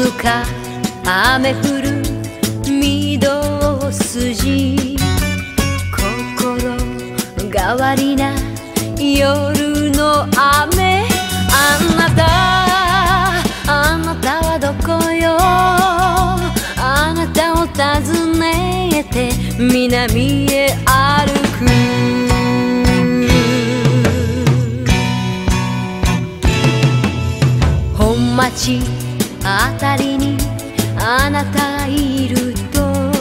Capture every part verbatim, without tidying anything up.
向か雨降る御堂筋、心変わりな夜の雨。あなたあなたはどこよ、あなたを訪ねて南へ歩く。本町あたりにあなたいると、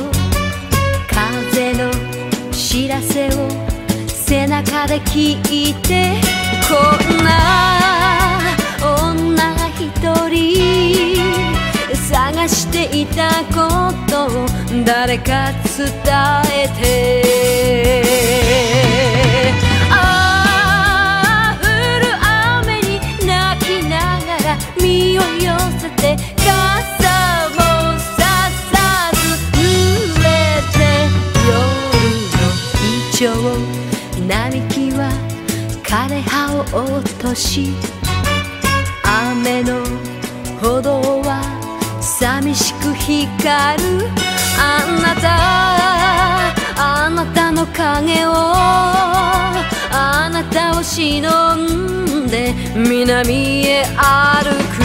風の知らせを背中で聞いて、こんな女が一人探していたことを誰か伝えて、ああ降る雨に泣きながら身を寄せて、傘もささず濡れて、夜のイチョウ並木は枯れ葉を落とし、雨の歩道は寂しく光る。あなたあなたの影を、あなたを忍んで南へ歩く。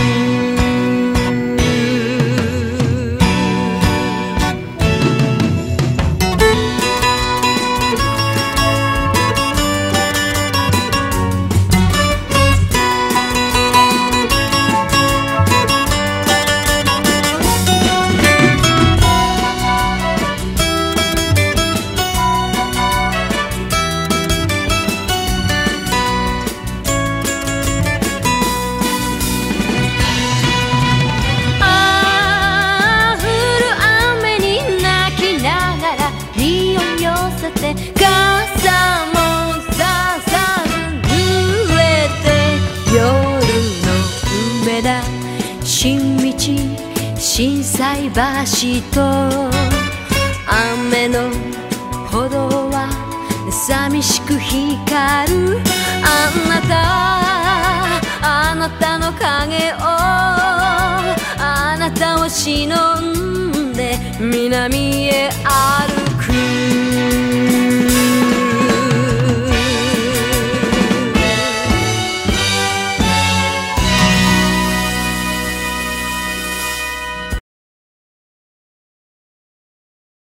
傘もささず濡れて、夜の梅田新道心斎橋と、雨の歩道は寂しく光る。あなたあなたの影を、あなたを忍んで南へ歩く。